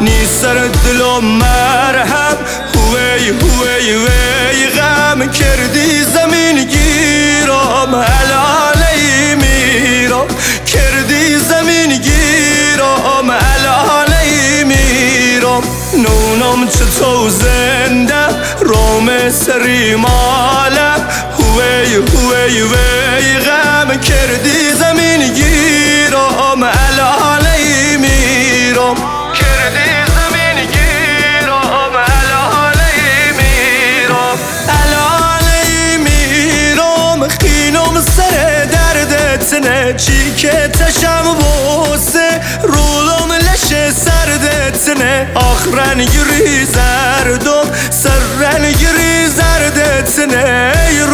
نی سر دلم مرهم هوی هوی وی غم کردی زمین گیرم علالی میرم کردی زمین گیرم علالی میرم نونم چطور زنده روم سری مالم هوی هوی وی غم کردی زمین گیرم علالی میرم کردی زمین گیرم علالی میرم علالی میرم خینم سر دردت نه چی که تشم بوسه رولم لش سردت نه آخرن گری زردم سرن زردت نه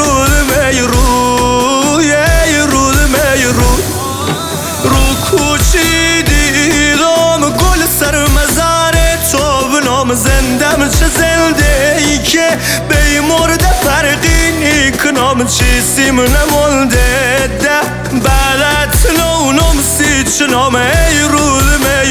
رو کوچی دیدم گل سر مزار تو بنام زندم چه زنده ای که بی مرده فرقی کنم چیزیم نمونده ده بلد نونم سی چنام ای رود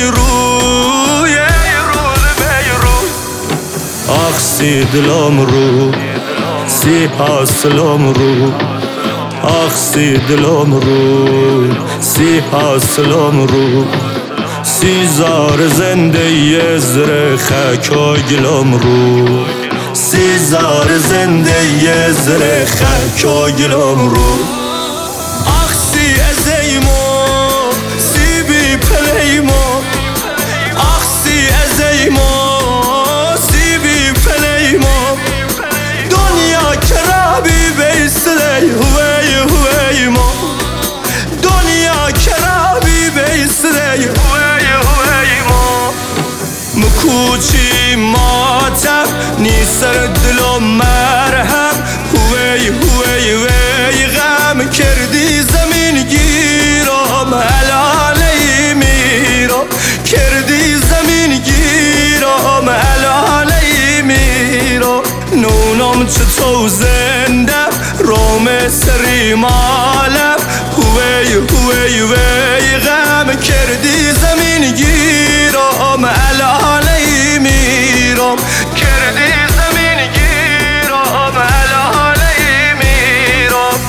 آخ سی دلم رو سی حاصلم رو آخ سی دلم رو سی حاصلم رو سی زار زنده ی زر خاک و گلم رو سی زار زنده ی زر خاک و گلم رو آخ سی ازیمو سی بی پلیمو آخ سی ازیمو سی بی پلیمو دنیا کرابی بیسلی هوی ما دنیا کرابی بیسلی هوی ما مکوچی ماتم نی سر دلم مرهم هوی وی غم کردی زمین گیرم علالی میرم کردی زمین گیرم علالی میرم نونم چطور زنده روم سری مالم هوی وی غم کردی زمین گیرم علالی میرم کردی زمین گیرم علالی میرم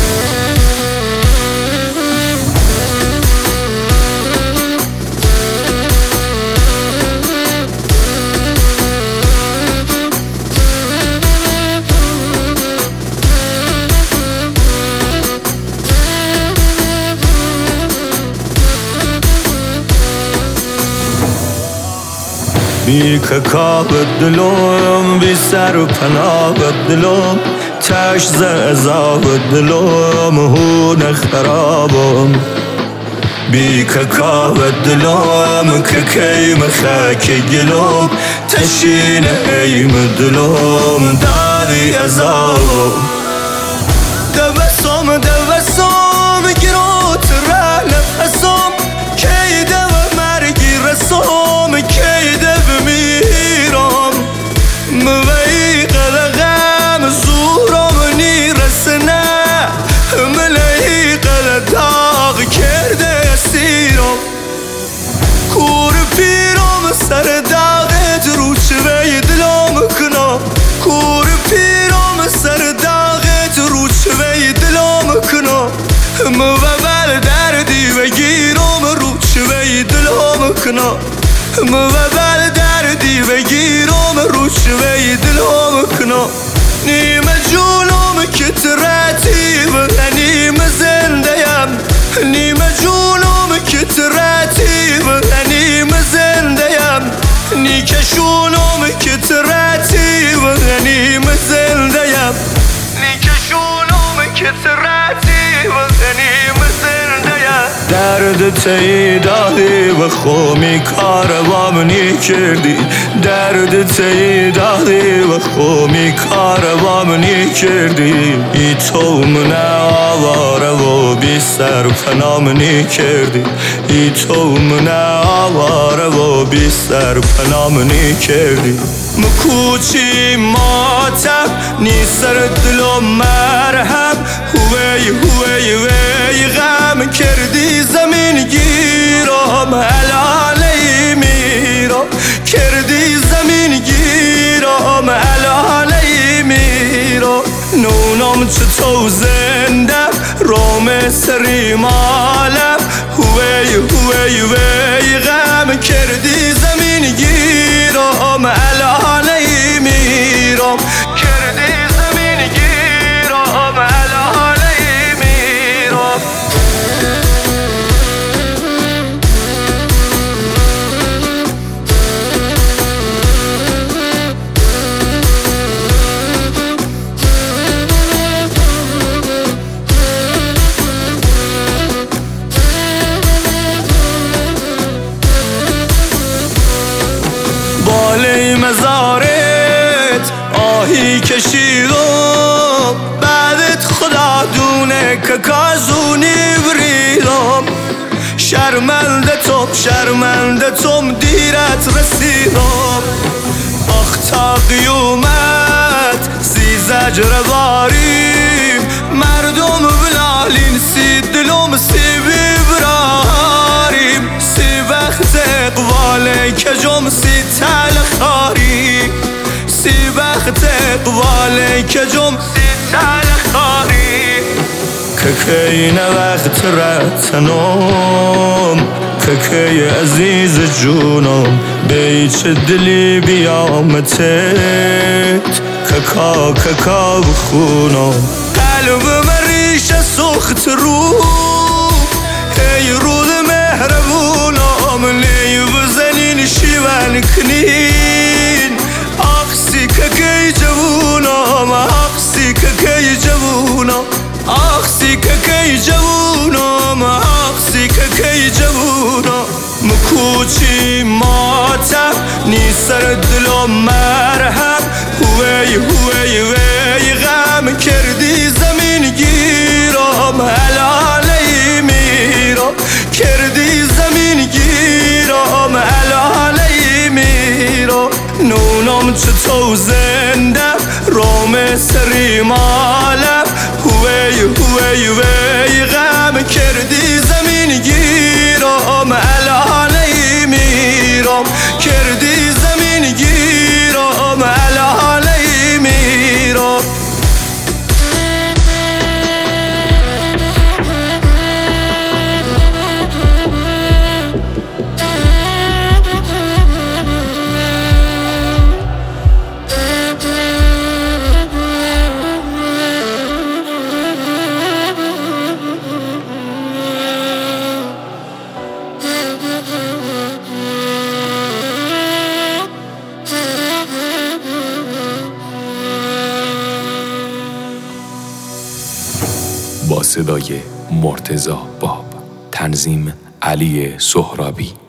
بی ککا بدلم بی سر و پناه بدلم تش زعزا بدلم هون خرابم بی ککا بدلم ککی مخاک گلم تشین ایم دلم دادی ازام دوسم گروت را نفسم کی دو مرگی رسوم کی دو میرم موی قلقم زورم نیرسنه ملی قلداغ کرده سیرم کور پیرم سر داغت رو چوی دلم کنم کور پیرم سر داغت رو چوی دلم کنم موبل دردی و گیرم رو چوی دلم کنم موبل دردی و گیرم رو چوی دلم کنم نیم جونم که ترتی و نیم زنده‌ام نیم جونم که ترتی و نیم زنده‌ام نیکشونم که ترتی و نیم زنده‌ام نیکشونم که ترتی و نیم زنده‌ام درد تی دادی و خومی کاروام نی کردی درد تی دادی و خومی کاروام نی کردی ای تو من آواره و بی سر پنام نی کردی ای تو من آواره و بی سر پنام نی کردی مکوچی ماتم نی سر دلم مرهم هوی وی غم کردی زمین گیرم علالی میرم کردی زمین گیرم الهالی میرم نونم چطور زنده روم سری مالم هوی هوی هوی غم کردی زمین گیرم الهالی میرم کردی زمین گیرم الهالی میرم بالای مزارت آهی کشیدم بعدت خدا دونه که کازونی بریدم شرمنده توم دیرت رسیدم آخ تا قیومت سی زجر باریم مردم بلالین سی دلم سی ببراریم سی وقت اقبال کجم سی تلخاری سی وقت اقبال کجم سی تلخاری که این وقت رتنم که عزیز جونم بیچ دلی بیامتت که بخونم قلب مریش سخت رو ای رود مهربونم لی بزنین شیون کنین آخسی که جوونم آخسی که جوونم آخسی که جوونم آخسی که جوونم مکوچی ماتم نی سر دلم مرهم هوی هوی هوی غم کردی زمین گیرم الهالی میرم کردی زمین گیرم الهالی میرم نونم چطور زنده روم سری مالم هوی هوی هوی غم کردی زمین گیرم الهالی میرم کردی زمین گیرم الهالی میرم با صدای مرتضی باب، تنظیم علی سهرابی.